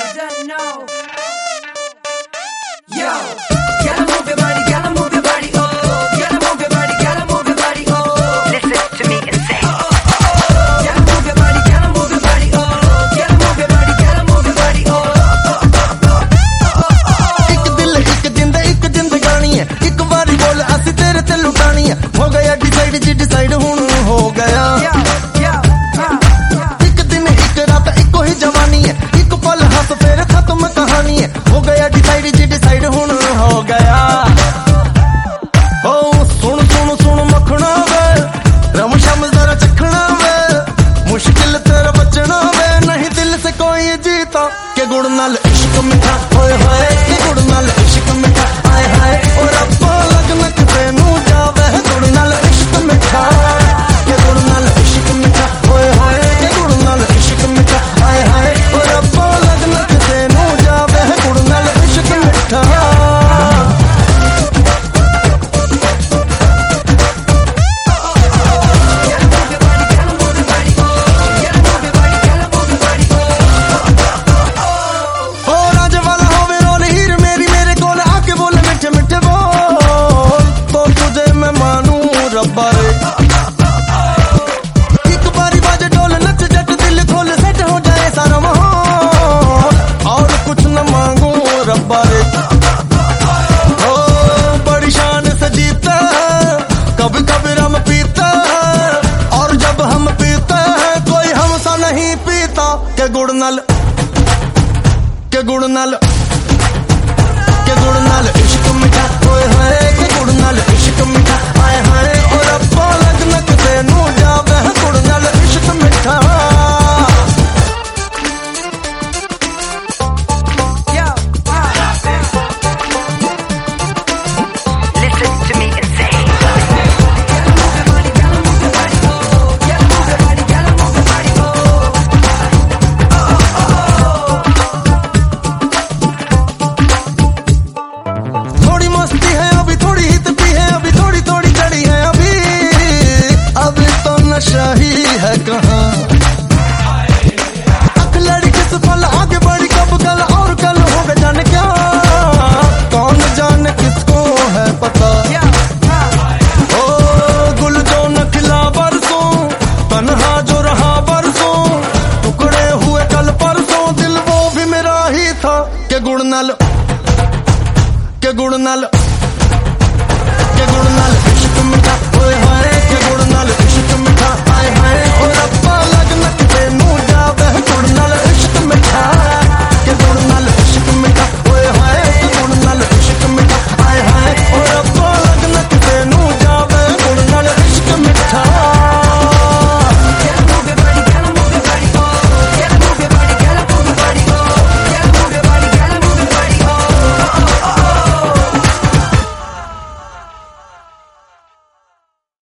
doesn't know. Yo, gotta move your body, gotta move your body, oh. Gotta move your body, gotta move your body, oh. Listen to me and say, gotta move your body, gotta move your body, oh. Gotta move your body, gotta move your body, oh. एक दिल एक जिंद एक जिंदगानी है, एक बारी बोल असी तेरे ते लुटानी है। हो गया डिसाइड जी डिसाइड हुण हो गया। एक दिन एक रात एको ही जवानी है, एक पल हंस फिर खत्म कहानी है। हो गया डिसाइड जी डिसाइड हुण हो गया। ओ सुन सुन सुन मखना वे, रम शम जरा चखना वे, मुश्किल तेरा बचना वे, नहीं दिल से कोई जीता के गुड़ नाल इश्क मिठा होए होए, के गुड़ नाल इश्क मिठा आए हाय। और अब्बा लगन किते नू जावे गुड़ नाल इश्क मिठा, के गुड़ नाल इश्क मिठा होए होए, के गुड़ नाल इश्क मिठा आए हाय। और अब्बा लगन किते नू जावे गुड़ नाल इश्क मिठा। एक बारी बाजे ढोल नच जट दिल खोल सेट हो जाए सारा माहौल, और कुछ न मांगू रब्बा रे। ओ बड़ी शान से जीता कभी कभी रम पीता, और जब हम पीते हैं कोई हमसा नहीं पीता के गुड़ नाल, के गुड़ नाल, के गुड़ नाल इश्क मिठा होए होए, के गुड़ नाल इश्क मिठा आए हाय। और अब्बा लगन किते नू जावे गुड़ नाल इश्क मिठा। listen to me and say, थोड़ी मस्ती है अभी, थोड़ी हित भी है अभी, थोड़ी थोड़ी चढ़ी है अभी, अभी तो नशा ही है कहाँ। अख लड़ी किस पल आगे बढ़ी कब कल, और कल होगा जाने क्या, कौन जाने किसको है पता। ओ गुल जो न खिला बरसों, तन्हा जो रहा बरसों, टुकड़े हुए कल परसों, दिल वो भी मेरा ही था के गुड़ नाल, के गुड़ नाल, के गुड़ नाल